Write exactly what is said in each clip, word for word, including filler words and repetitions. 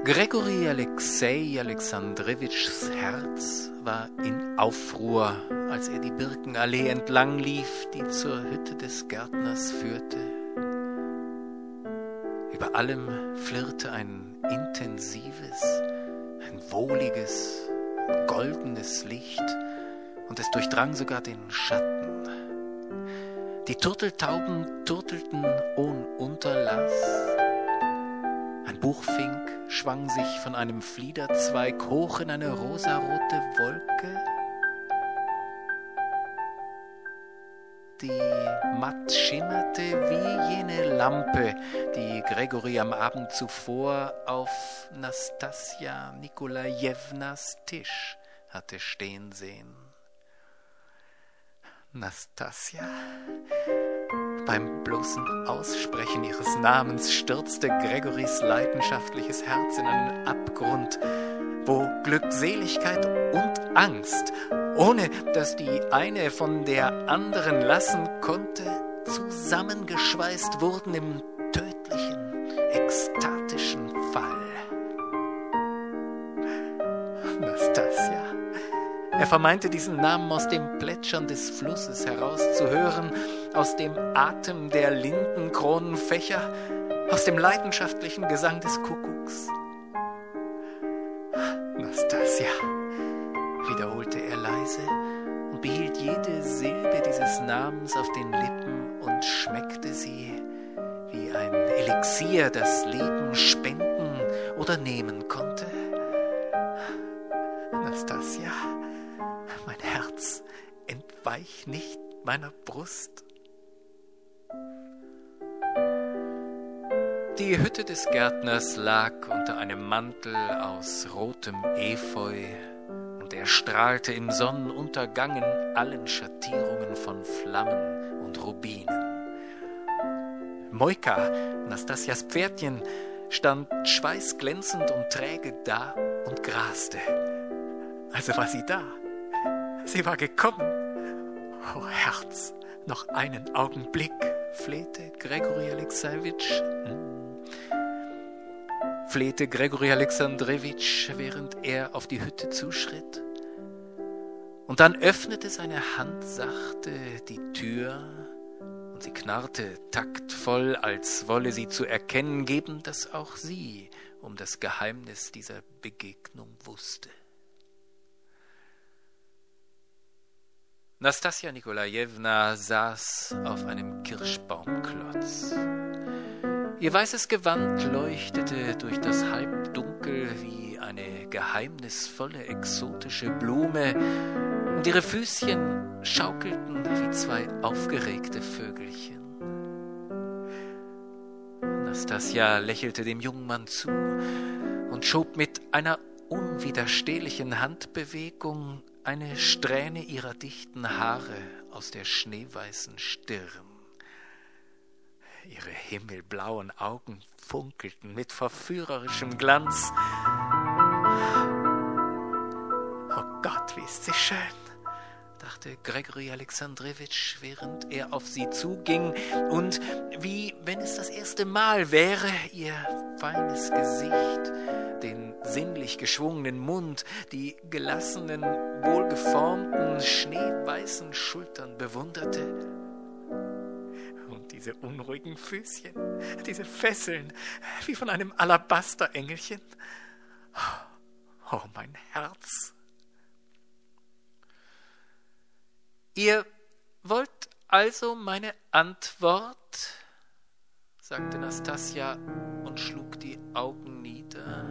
Grigori Alexei Alexandrewitschs Herz war in Aufruhr, als er die Birkenallee entlang lief, die zur Hütte des Gärtners führte. Über allem flirrte ein intensives, ein wohliges, goldenes Licht, und es durchdrang sogar den Schatten. Die Turteltauben turtelten ohne Unterlass. Ein Buchfink schwang sich von einem Fliederzweig hoch in eine rosarote Wolke, die matt schimmerte wie jene Lampe, die Grigori am Abend zuvor auf Nastassja Nikolajewnas Tisch hatte stehen sehen. Nastassja? Beim bloßen Aussprechen ihres Namens stürzte Grigoris leidenschaftliches Herz in einen Abgrund, wo Glückseligkeit und Angst, ohne dass die eine von der anderen lassen konnte, zusammengeschweißt wurden im tödlichen, ekstatischen Fall. Nastassja. Er vermeinte diesen Namen aus dem Plätschern des Flusses herauszuhören, aus dem Atem der Lindenkronenfächer, aus dem leidenschaftlichen Gesang des Kuckucks. Nastassja, wiederholte er leise und behielt jede Silbe dieses Namens auf den Lippen und schmeckte sie wie ein Elixier, das Leben spenden oder nehmen konnte. Nastassja, mein Herz, entweich nicht meiner Brust. Die Hütte des Gärtners lag unter einem Mantel aus rotem Efeu, und er strahlte im Sonnenuntergang in allen Schattierungen von Flammen und Rubinen. Moika, Nastassjas Pferdchen, stand schweißglänzend und träge da und graste. Also war sie da. Sie war gekommen. Oh Herz, noch einen Augenblick, flehte Grigori Alexejewitsch. Hm. Flehte Grigori Alexandrewitsch, während er auf die Hütte zuschritt. Und dann öffnete seine Hand sachte die Tür, und sie knarrte taktvoll, als wolle sie zu erkennen geben, dass auch sie um das Geheimnis dieser Begegnung wusste. Nastassja Nikolajewna saß auf einem Kirschbaumklotz. Ihr weißes Gewand leuchtete durch das Halbdunkel wie eine geheimnisvolle, exotische Blume, und ihre Füßchen schaukelten wie zwei aufgeregte Vögelchen. Nastassja lächelte dem jungen Mann zu und schob mit einer unwiderstehlichen Handbewegung eine Strähne ihrer dichten Haare aus der schneeweißen Stirn. Ihre himmelblauen Augen funkelten mit verführerischem Glanz. Oh Gott, wie ist sie schön, dachte Grigori Alexandrewitsch, während er auf sie zuging, und wie wenn es das erste Mal wäre, ihr feines Gesicht, den sinnlich geschwungenen Mund, die gelassenen, wohlgeformten, schneeweißen Schultern bewunderte. Und diese unruhigen Füßchen, diese Fesseln, wie von einem Alabasterengelchen. Oh, mein Herz. Ihr wollt also meine Antwort, sagte Nastassja und schlug die Augen nieder.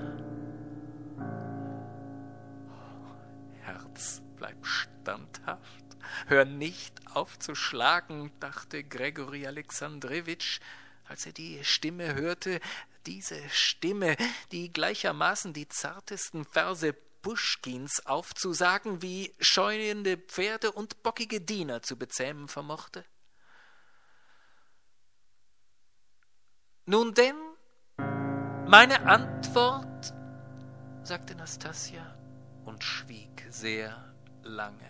Herz, bleib standhaft, hör nicht auf zu schlagen, dachte Grigori Alexandrewitsch, als er die Stimme hörte, diese Stimme, die gleichermaßen die zartesten Verse Puschkins aufzusagen, wie scheunende Pferde und bockige Diener zu bezähmen vermochte. Nun denn, meine Antwort, sagte Nastassja und schwieg sehr lange.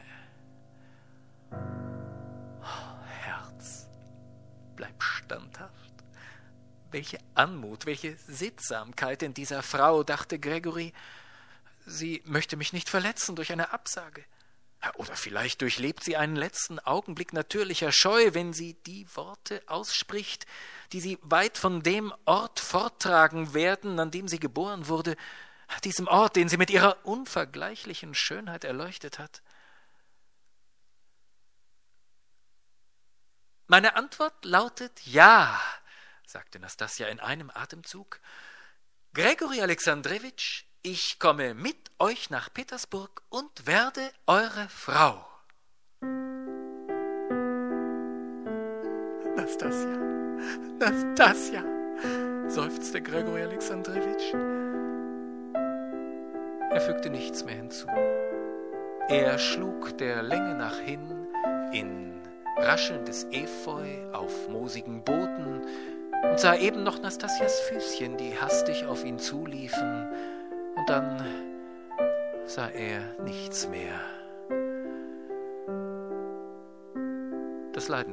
Oh, Herz, bleib standhaft. Welche Anmut, welche Sittsamkeit in dieser Frau, dachte Gregory. Sie möchte mich nicht verletzen durch eine Absage. Oder vielleicht durchlebt sie einen letzten Augenblick natürlicher Scheu, wenn sie die Worte ausspricht, die sie weit von dem Ort forttragen werden, an dem sie geboren wurde, diesem Ort, den sie mit ihrer unvergleichlichen Schönheit erleuchtet hat. Meine Antwort lautet ja, sagte Nastassja in einem Atemzug. Gregory Alexandrewitsch, ich komme mit euch nach Petersburg und werde eure Frau. Nastassja, Nastassja, seufzte Gregory Alexandrewitsch. Er fügte nichts mehr hinzu. Er schlug der Länge nach hin in raschelndes Efeu auf moosigen Boden und sah eben noch Nastassjas Füßchen, die hastig auf ihn zuliefen, und dann sah er nichts mehr. Das Leiden